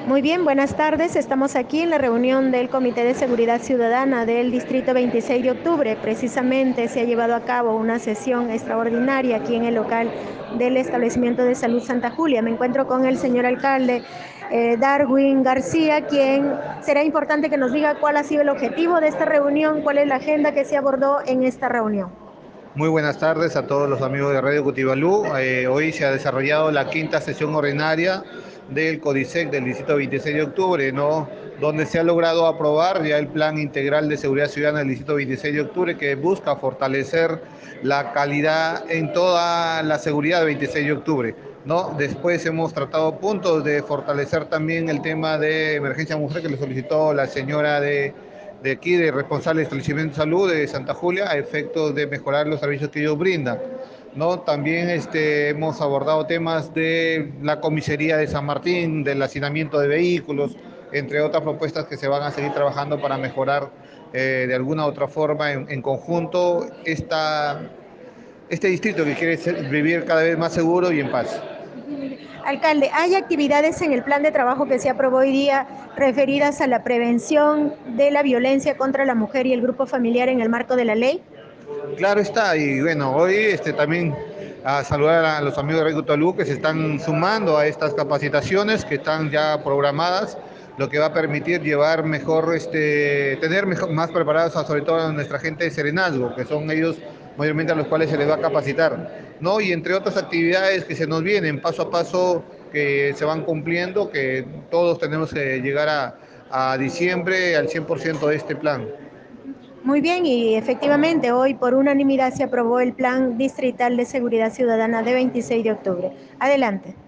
Muy bien, buenas tardes. Estamos aquí en la reunión del Comité de Seguridad Ciudadana del Distrito 26 de octubre. Precisamente se ha llevado a cabo una sesión extraordinaria aquí en el local del Establecimiento de Salud Santa Julia. Me encuentro con el señor alcalde Darwin García, quien será importante que nos diga cuál ha sido el objetivo de esta reunión, cuál es la agenda que se abordó en esta reunión. Muy buenas tardes a todos los amigos de Radio Cutibalú. Hoy se ha desarrollado la quinta sesión ordinaria del CODISEC del Distrito 26 de octubre, ¿no? Donde se ha logrado aprobar ya el Plan Integral de Seguridad Ciudadana del Distrito 26 de octubre, que busca fortalecer la calidad en toda la seguridad del 26 de octubre, ¿no? Después hemos tratado puntos de fortalecer también el tema de emergencia mujer que le solicitó la señora de aquí, de responsable de establecimiento de salud de Santa Julia, a efectos de mejorar los servicios que ellos brindan, ¿no? También hemos abordado temas de la comisaría de San Martín, del hacinamiento de vehículos, entre otras propuestas que se van a seguir trabajando para mejorar de alguna u otra forma en conjunto este distrito que quiere vivir cada vez más seguro y en paz. Alcalde, ¿hay actividades en el plan de trabajo que se aprobó hoy día referidas a la prevención de la violencia contra la mujer y el grupo familiar en el marco de la ley? Claro está, y bueno, hoy también a saludar a los amigos de Recutolú que se están sumando a estas capacitaciones que están ya programadas, lo que va a permitir llevar mejor, tener mejor, más preparados sobre todo a nuestra gente de Serenazgo, que son ellos mayormente a los cuales se les va a capacitar, ¿no? Y entre otras actividades que se nos vienen paso a paso, que se van cumpliendo, que todos tenemos que llegar a diciembre al 100% de este plan. Muy bien, y efectivamente hoy por unanimidad se aprobó el Plan Distrital de Seguridad Ciudadana de 26 de octubre. Adelante.